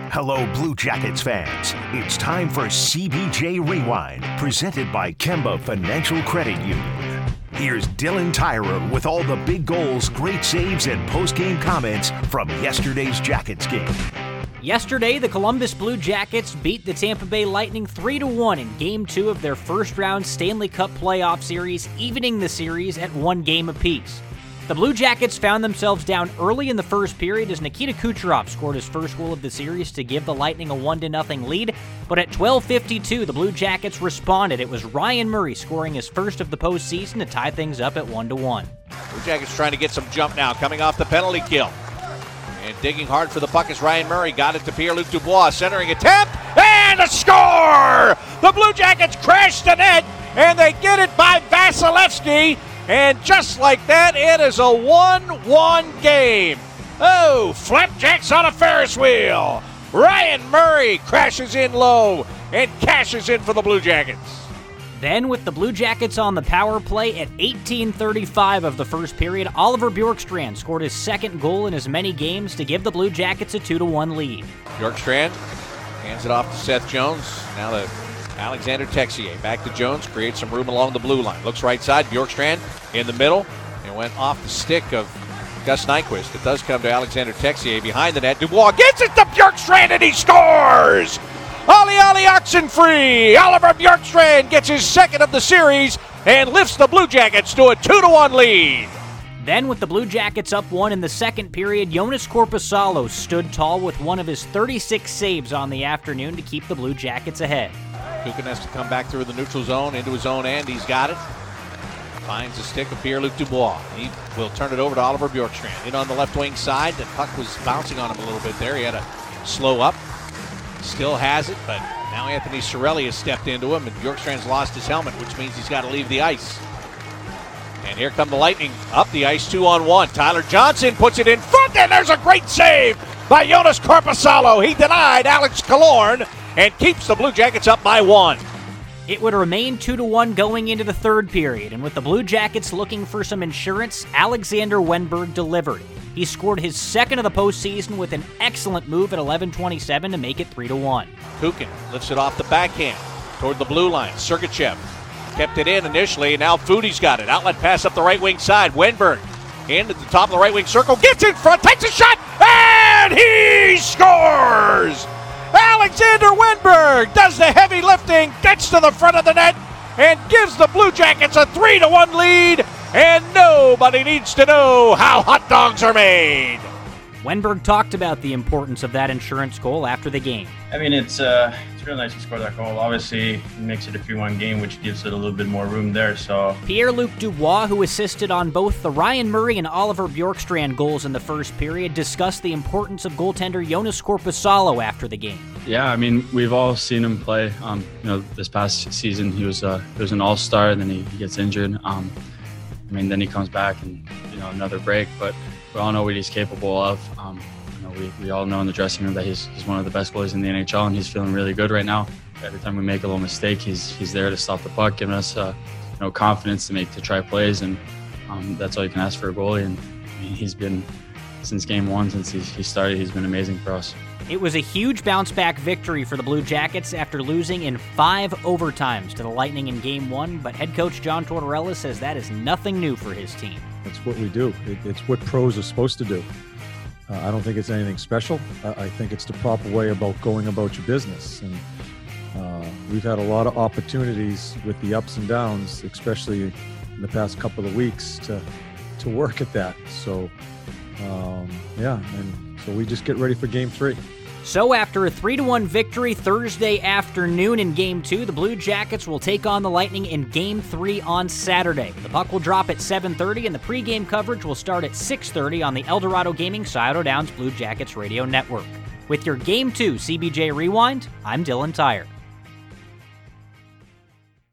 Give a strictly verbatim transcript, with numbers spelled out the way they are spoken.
Hello, Blue Jackets fans. It's time for C B J Rewind, presented by Kemba Financial Credit Union. Here's Dylan Tyrer with all the big goals, great saves, and post-game comments from yesterday's Jackets game. Yesterday, the Columbus Blue Jackets beat the Tampa Bay Lightning three to one in Game two of their first-round Stanley Cup playoff series, evening the series at one game apiece. The Blue Jackets found themselves down early in the first period as Nikita Kucherov scored his first goal of the series to give the Lightning a one to nothing lead, but at twelve fifty-two, the Blue Jackets responded. It was Ryan Murray scoring his first of the postseason to tie things up at one to one. Blue Jackets trying to get some jump now, coming off the penalty kill. And digging hard for the puck is Ryan Murray. Got it to Pierre-Luc Dubois. Centering attempt. And a score! The Blue Jackets crash the net, and they get it by Vasilevsky. And just like that, it is a one one game. Oh, flapjacks on a Ferris wheel. Ryan Murray crashes in low and cashes in for the Blue Jackets. Then, with the Blue Jackets on the power play at eighteen thirty-five of the first period, Oliver Bjorkstrand scored his second goal in as many games to give the Blue Jackets a two to one lead. Bjorkstrand hands it off to Seth Jones. Now to Alexander Texier. Back to Jones, creates some room along the blue line. Looks right side, Bjorkstrand in the middle. It went off the stick of Gus Nyquist. It does come to Alexander Texier behind the net. Dubois gets it to Bjorkstrand and he scores! Ollie Ollie Oxenfree! Oliver Bjorkstrand gets his second of the series and lifts the Blue Jackets to a two to one lead. Then, with the Blue Jackets up one in the second period, Joonas Korpisalo stood tall with one of his thirty-six saves on the afternoon to keep the Blue Jackets ahead. Kukin has to come back through the neutral zone into his own end. He's got it. Finds the stick of Pierre-Luc Dubois. He will turn it over to Oliver Bjorkstrand. In on the left wing side. The puck was bouncing on him a little bit there. He had to slow up. Still has it, but now Anthony Cirelli has stepped into him, and Bjorkstrand's lost his helmet, which means he's got to leave the ice. And here come the Lightning up the ice, two on one. Tyler Johnson puts it in front, and there's a great save by Joonas Korpisalo. He denied Alex Killorn and keeps the Blue Jackets up by one. It would remain two to one going into the third period, and with the Blue Jackets looking for some insurance, Alexander Wennberg delivered. He scored his second of the postseason with an excellent move at eleven twenty-seven to make it three to one. Kukin lifts it off the backhand toward the blue line. Sergachev kept it in initially, and now Foodie's got it. Outlet pass up the right wing side. Wennberg in at the top of the right wing circle, gets in front, takes a shot, and he scores! Alexander Wennberg does the heavy lifting, gets to the front of the net, and gives the Blue Jackets a three to one lead, and nobody needs to know how hot dogs are made. Wennberg talked about the importance of that insurance goal after the game. I mean, it's uh, it's real nice to score that goal. Obviously, it makes it a three one game, which gives it a little bit more room there. So Pierre-Luc Dubois, who assisted on both the Ryan Murray and Oliver Bjorkstrand goals in the first period, discussed the importance of goaltender Joonas Korpisalo after the game. Yeah, I mean, we've all seen him play. Um, you know, this past season, he was uh, he was an all-star, then he, he gets injured. Um, I mean, then he comes back and, you know, another break, but we all know what he's capable of. Um, you know, we, we all know in the dressing room that he's he's one of the best goalies in the N H L, and he's feeling really good right now. Every time we make a little mistake, he's he's there to stop the puck, giving us uh, you know, confidence to make to try plays, and um, that's all you can ask for a goalie. And I mean, he's been, since game one, since he, he started, he's been amazing for us. It was a huge bounce-back victory for the Blue Jackets after losing in five overtimes to the Lightning in Game one, but head coach John Tortorella says that is nothing new for his team. It's what we do. It, it's what pros are supposed to do. Uh, I don't think it's anything special. I, I think it's the proper way about going about your business. And uh, we've had a lot of opportunities with the ups and downs, especially in the past couple of weeks, to to work at that. So, um, yeah, and so we just get ready for Game three. So after a three to one victory Thursday afternoon in Game two, the Blue Jackets will take on the Lightning in Game three on Saturday. The puck will drop at seven thirty, and the pregame coverage will start at six thirty on the Eldorado Gaming Scioto Downs Blue Jackets radio network. With your Game two C B J Rewind, I'm Dylan Tyrer.